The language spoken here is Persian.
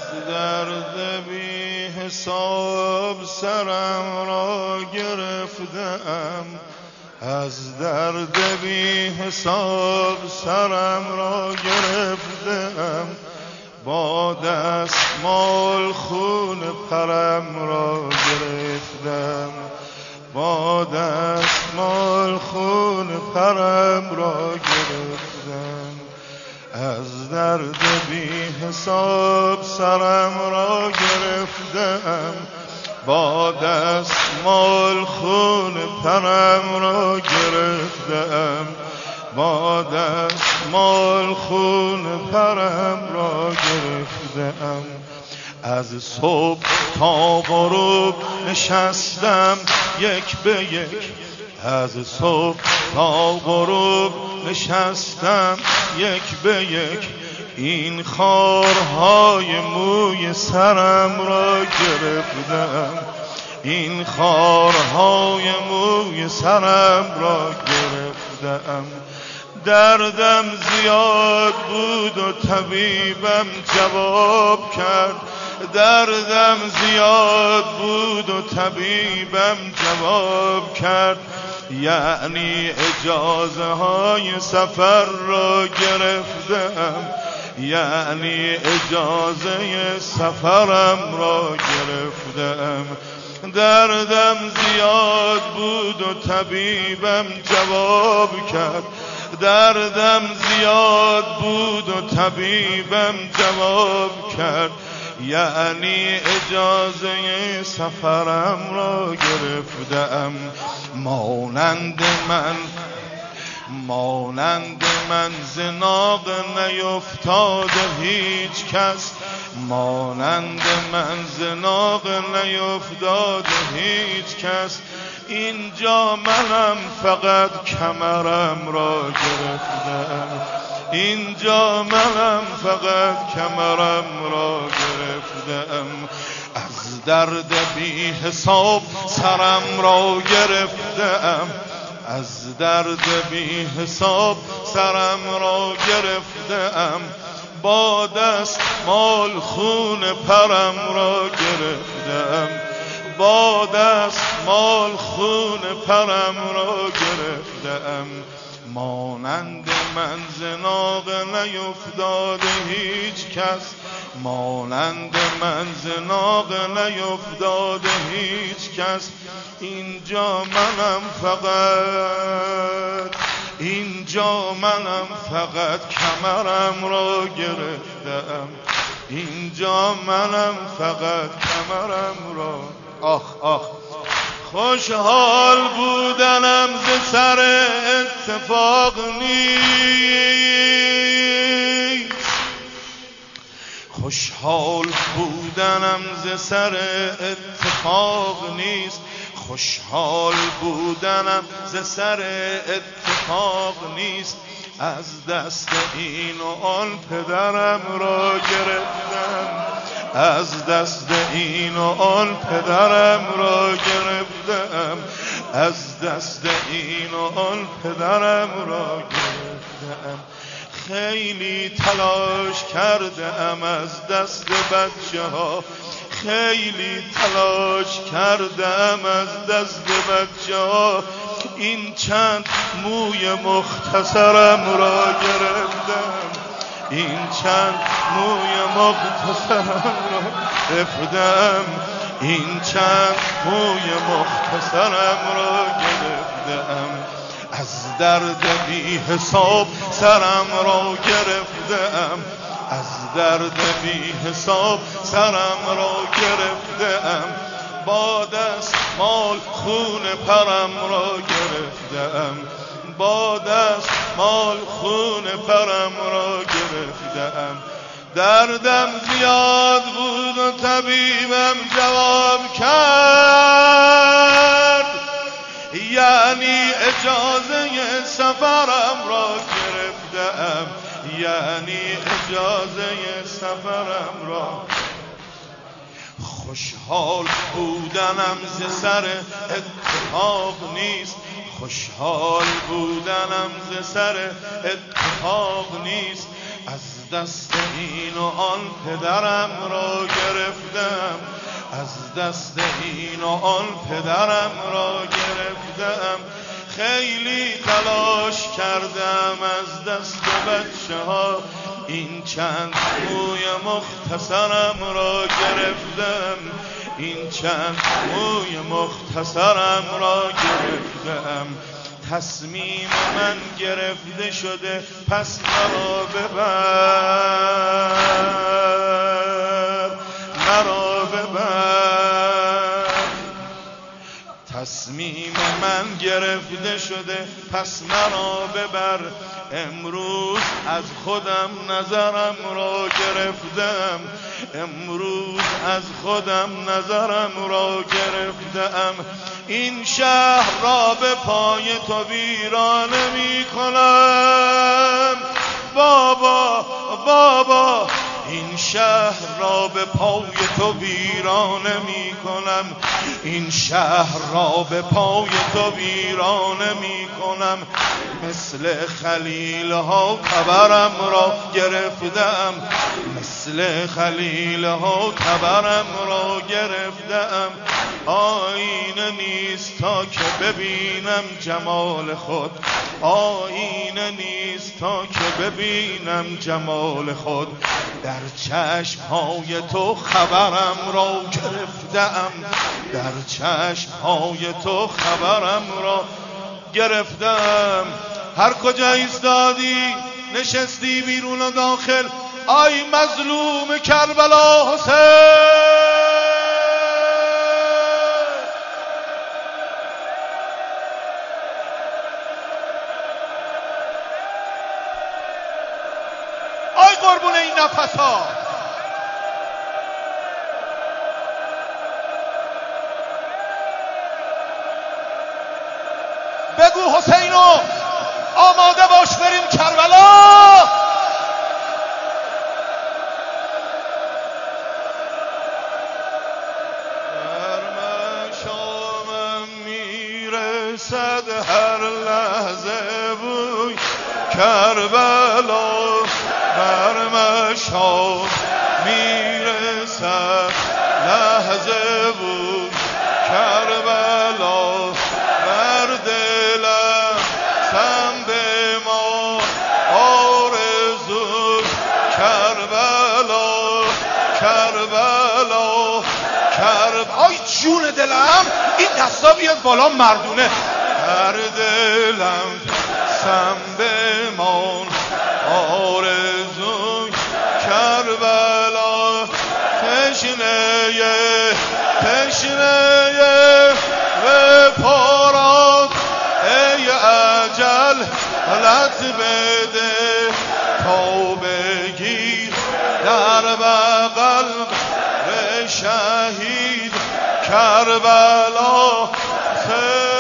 درد بی حساب سرم را گرفتم، از درد بی حساب سرم را گرفتم، با دستمال خون پرم را گرفتم، با دستمال خون پرم را گرفتم، از درد بی حساب سرم را گرفتم، با دستمال خون پرم را گرفتم، با دستمال خون پرم را گرفتم، از صبح تا غروب نشستم یک به یک، از صبح تا غروب نشستم یک به یک، این خارهای موی سرم را گرفتم، این خارهای موی سرم را گرفتم، دردم زیاد بود و طبیبم جواب کرد، دردم زیاد بود و طبیبم جواب کرد، یعنی اجازه های سفر را گرفتم، یعنی اجازه سفرم را گرفتم، دردم زیاد بود و طبیبم جواب کرد، دردم زیاد بود و طبیبم جواب کرد، یعنی اجازه سفرم را گرفتم، مانند من زناق نیفتاده هیچ کس، مانند من زناق نیفتاده هیچ کس، اینجا منم فقط کمرم را گرفتم، اینجا منم فقط کمرم را گرفتم، از درد بی حساب سرم را گرفتم، از درد بی حساب سرم را گرفتم، با دستمال خون پرم را گرفتم، با دستمال خون پرم را گرفتم، مانند من زناق نیفتاده هیچ کس، مانند من زناق نیفتاده هیچ کس، اینجا منم فقط کمرم را گرفتم، اینجا منم فقط کمرم را. آخ خوشحال بودنم ز سر اتفاق نیست، خوشحال بودنم ز سر اتفاق نیست، خوشحال بودنم ز سر اتفاق نیست، از دست این و آن پدرم را گرفتم، از دست این و آن پدرم را گرفتم، از دست این و آن پدرم را گرفتم، خیلی تلاش کردم از دست بچه ها، خیلی تلاش کردم از دست بچه ها، این چند موی مختصرم را گرفتم، این چند موی مختصرم را گرفتم، این چند موی مختصرم را گرفتم، از درد بی حساب سرم را گرفتم، از درد بی حساب سرم را گرفتم، با دستمال خون پرم را گرفتم، با دستمال خون پرم را گرفتم، دردم زیاد بود و طبیبم جواب کرد، یعنی اجازه سفرم را گرفتم، یعنی اجازه سفرم را. خوشحال بودنم ز سر اتفاق نیست، خوشحال بودنم ز سر اتفاق نیست، از دست این و آن پدرم را گرفتم، از دست این و آن پدرم را گرفتم. خیلی تلاش کردم از دست بچه ها این چند موی مختصرم را گرفتم، این چند موی مختصرم را گرفتم. تصمیم من گرفته شده پس مرا ببر، مرا ببر. تصمیم من گرفته شده پس مرا ببر. امروز از خودم نظرم را گرفتم، امروز از خودم نظرم را گرفتم. این شهر را به پای تو ویرانه می کنم بابا، بابا. این شهر را به پای تو ویرانه می کنم، این شهر را به پای تو ویرانه می کنم. مثل خلیل ها تبرم را گرفتم، مثل خلیل ها تبرم را گرفتم. آینه نیست تا که ببینم جمال خود، آینه نیست تا که ببینم جمال خود. در چشم‌های تو خبرم را گرفتم، در چشم‌های تو خبرم را گرفتم. هر کجا ایستادی نشستی بیرون و داخل، آی مظلوم کربلا حسین. آی قربون این نفسا. بگو حسینو آماده باش بریم کربلا. در مشامم میرسد هر لحظه بوی کربلا، بر مشام میرسد لحظه بود کربلا. بر دلم سم بمان آرزو کربلا، کربلا، کربلا. آی جون دلم این دستا بیاد بالا مردونه. بر دلم سم بمان آرزوی کربلا. تشنه تشنه و پارات ای اجل لط بده تا بگیر در بغل به شهید کربلا.